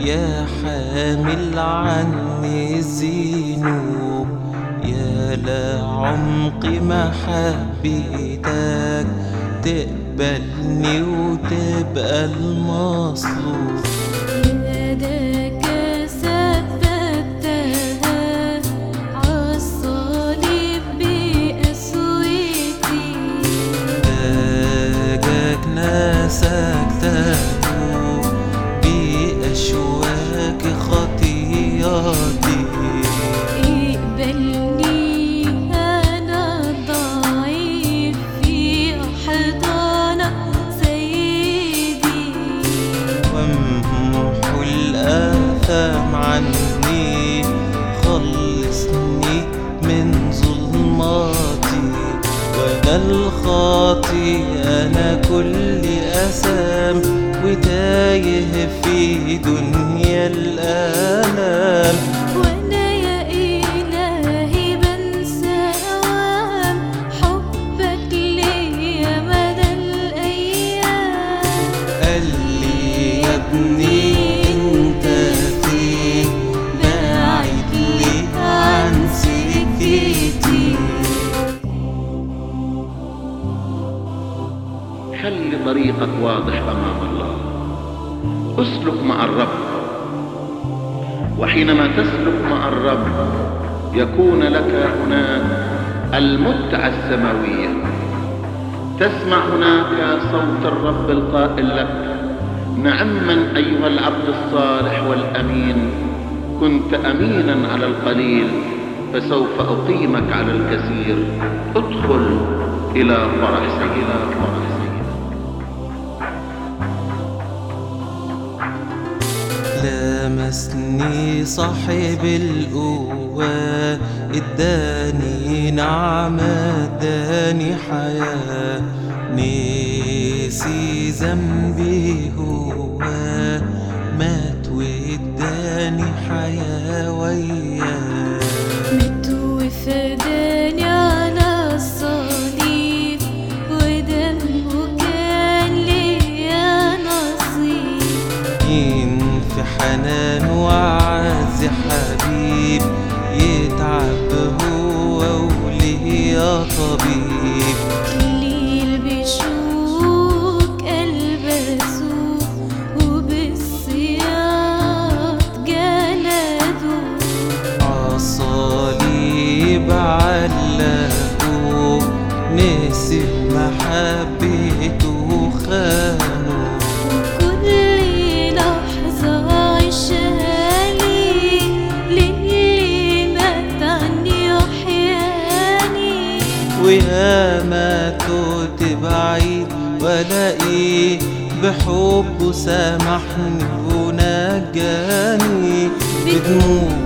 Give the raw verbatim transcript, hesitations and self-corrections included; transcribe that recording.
يا حامل عني الذنوب، يا لعمق محبتك تقبلني وتبقى المصلوب. يدك ثبتها عالصليب بقسوتي، تاجك نسكته بأشواك خطياتي. اقبلني أنا الضعيف في حضانك سيدي، وامحو الآثام عني، خلصني من ظلماتي. وأنا الخاطي أنا كل أثام، وتايه في دنيا الآلام. وأنا يا إلهي بنسى أوام حبك ليا مدى الأيام. قال لي يا ابني انت فين، باعد لي عن سكتي. خلي طريقك واضح أمام الله، اسلك مع الرب، وحينما تسلك مع الرب يكون لك هناك المتعة السماوية. تسمع هناك صوت الرب القائل لك: نعما أيها العبد الصالح والأمين، كنت أمينا على القليل فسوف أقيمك على الكثير، ادخل إلى فرح سيدك. لمسني صاحب القوة، اداني نعمة اداني حياة. نسي ذنبي هو مات واداني حياة وياه. مت وفداني على الصليب، ودمه كان ليا نصيب. في حنان وعز حبيب، يتعب هو وليه يا طبيب. كليل بشوك ألبسوه وبالسياط جلدوه، عالصليب علقوه نسي محبته خانوه. ويا ما كنت بعيد ولاقيه بحبه سامحني ونجاني. بدموع